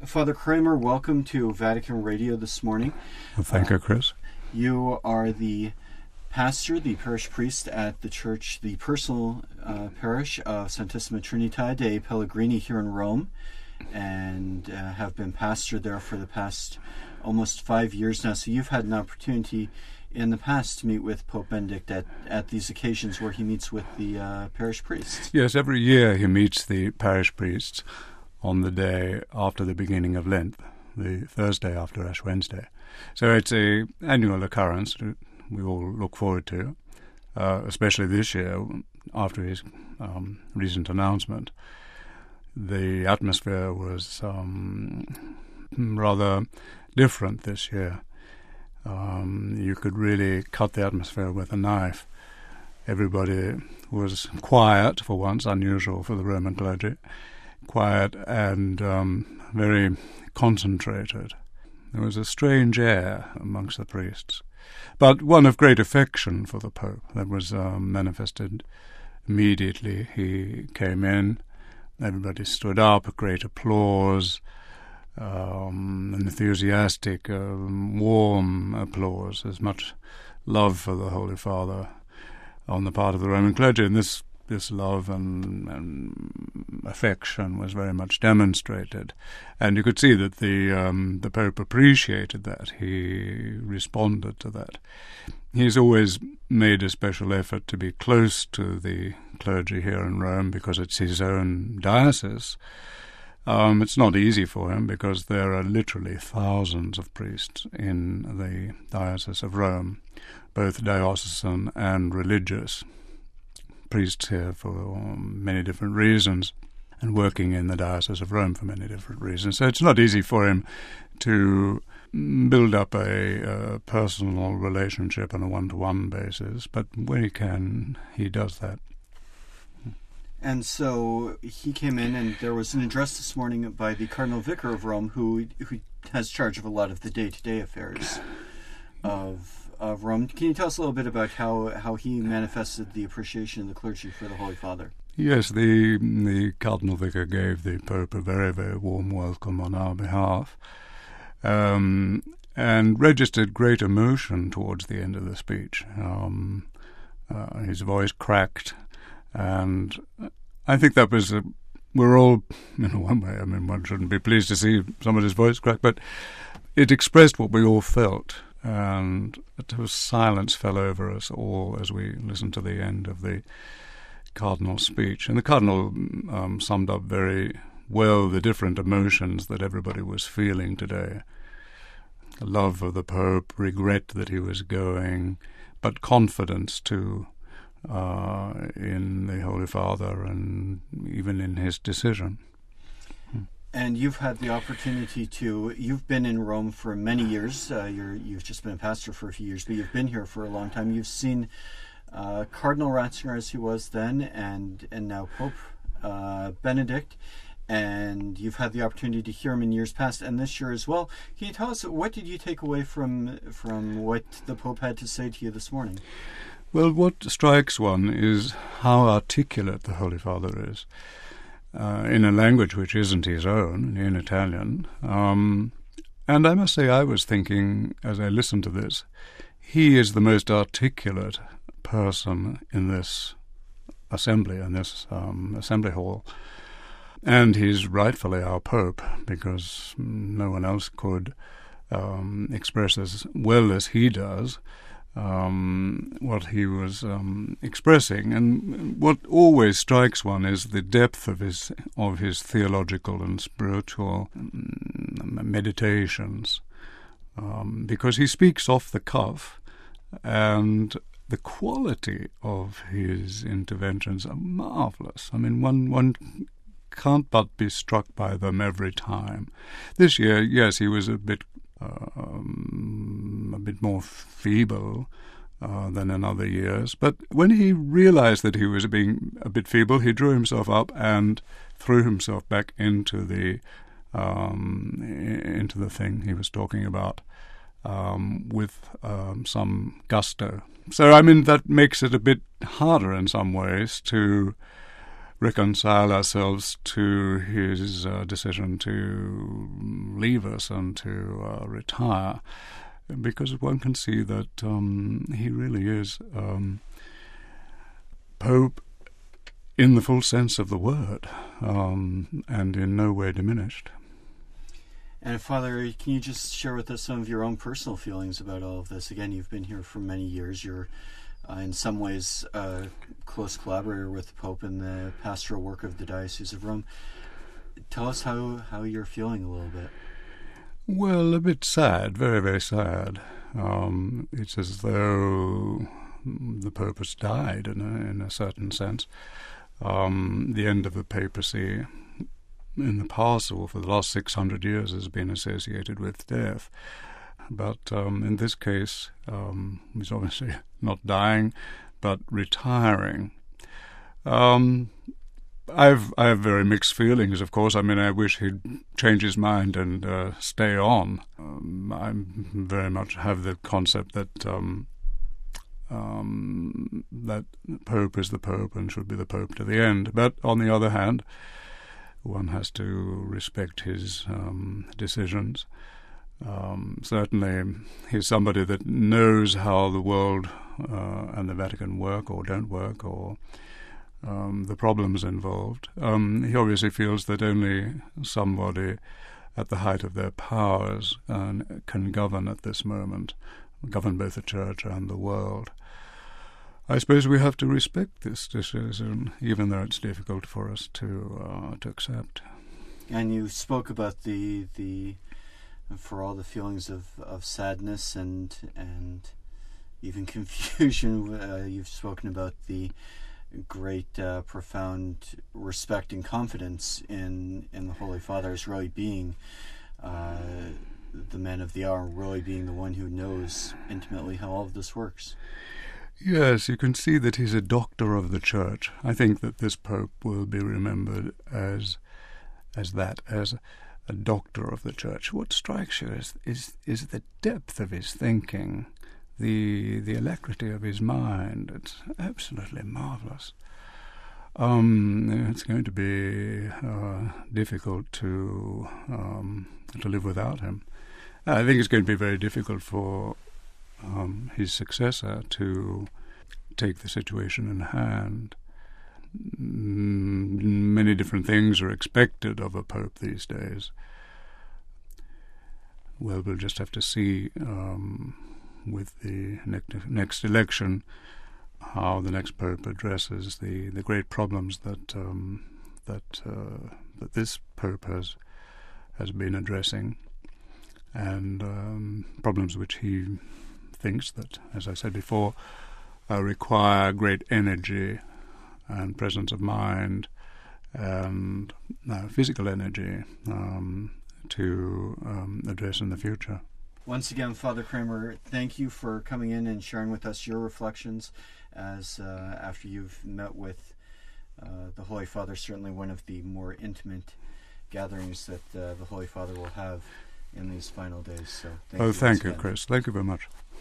Father Kramer, welcome to Vatican Radio this morning. Well, thank you, Chris. You are the pastor, the parish priest at the church, the personal parish of Santissima Trinità dei Pellegrini here in Rome, and have been pastor there for the past almost 5 years now. So you've had an opportunity in the past to meet with Pope Benedict at these occasions where he meets with the parish priests. Yes, every year he meets the parish priests on the day after the beginning of Lent, the Thursday after Ash Wednesday. So it's an annual occurrence that we all look forward to, especially this year after his recent announcement. The atmosphere was rather different this year. You could really cut the atmosphere with a knife. Everybody was quiet for once, unusual for the Roman clergy. Quiet and very concentrated. There was a strange air amongst the priests, but one of great affection for the Pope that was manifested immediately. He came in, everybody stood up, great applause, enthusiastic, warm applause, as much love for the Holy Father on the part of the Roman clergy, and this love and affection was very much demonstrated, and you could see that the Pope appreciated that. He responded to that. He's always made a special effort to be close to the clergy here in Rome because it's his own diocese. It's not easy for him because there are literally thousands of priests in the Diocese of Rome, both diocesan and religious. Priests here for many different reasons and working in the Diocese of Rome for many different reasons. So it's not easy for him to build up a personal relationship on a one-to-one basis, but when he can, he does that. And so he came in, and there was an address this morning by the Cardinal Vicar of Rome, who has charge of a lot of the day-to-day affairs of Rome. Can you tell us a little bit about how he manifested the appreciation of the clergy for the Holy Father? Yes, the Cardinal Vicar gave the Pope a very, very warm welcome on our behalf, and registered great emotion towards the end of the speech. His voice cracked, and I think that was we're all, in one way, I mean, one shouldn't be pleased to see somebody's voice crack, but it expressed what we all felt. And silence fell over us all as we listened to the end of the Cardinal's speech. And the Cardinal summed up very well the different emotions that everybody was feeling today. Love of the Pope, regret that he was going, but confidence too in the Holy Father and even in his decision. And you've had the opportunity you've been in Rome for many years. You've just been a pastor for a few years, but you've been here for a long time. You've seen Cardinal Ratzinger as he was then, and now Pope Benedict, and you've had the opportunity to hear him in years past and this year as well. Can you tell us, what did you take away from what the Pope had to say to you this morning? Well, what strikes one is how articulate the Holy Father is. In a language which isn't his own, in Italian. And I must say, I was thinking, as I listened to this, he is the most articulate person in this assembly, in this assembly hall. And he's rightfully our Pope, because no one else could express as well as he does what he was expressing. And what always strikes one is the depth of his theological and spiritual meditations, because he speaks off the cuff, and the quality of his interventions are marvelous. I mean, one can't but be struck by them every time. This year, yes, he was a bit more feeble than in other years. But when he realized that he was being a bit feeble, he drew himself up and threw himself back into the thing he was talking about with some gusto. So, I mean, that makes it a bit harder in some ways to reconcile ourselves to his decision to leave us and to retire, because one can see that he really is Pope in the full sense of the word, and in no way diminished. And Father, can you just share with us some of your own personal feelings about all of this? Again, you've been here for many years. You're in some ways a close collaborator with the Pope in the pastoral work of the Diocese of Rome. Tell us how you're feeling a little bit. Well, a bit sad, very, very sad. It's as though the Pope has died in a certain sense. The end of the papacy in the past, or for the last 600 years, has been associated with death. But in this case, he's obviously not dying, but retiring. I have very mixed feelings, of course. I mean, I wish he'd change his mind and stay on. I very much have the concept that that Pope is the Pope and should be the Pope to the end. But on the other hand, one has to respect his decisions. Certainly, he's somebody that knows how the world and the Vatican work or don't work, or the problems involved. He obviously feels that only somebody at the height of their powers can govern at this moment, govern both the Church and the world. I suppose we have to respect this decision, even though it's difficult for us to accept. And you spoke about the for all the feelings of sadness and even confusion. You've spoken about the great, profound respect and confidence in the Holy Father as really being the man of the hour, really being the one who knows intimately how all of this works. Yes, you can see that he's a doctor of the Church. I think that this Pope will be remembered as a doctor of the Church. What strikes you is the depth of his thinking, the alacrity of his mind. It's absolutely marvelous. It's going to be difficult to live without him. I think it's going to be very difficult for his successor to take the situation in hand. Many different things are expected of a pope these days. Well, we'll just have to see with the next election how the next pope addresses the great problems that this pope has been addressing, and problems which he thinks that, as I said before, require great energy and presence of mind and physical energy to address in the future. Once again, Father Kramer, thank you for coming in and sharing with us your reflections as after you've met with the Holy Father, certainly one of the more intimate gatherings that the Holy Father will have in these final days. So thank you, Chris. Thank you very much.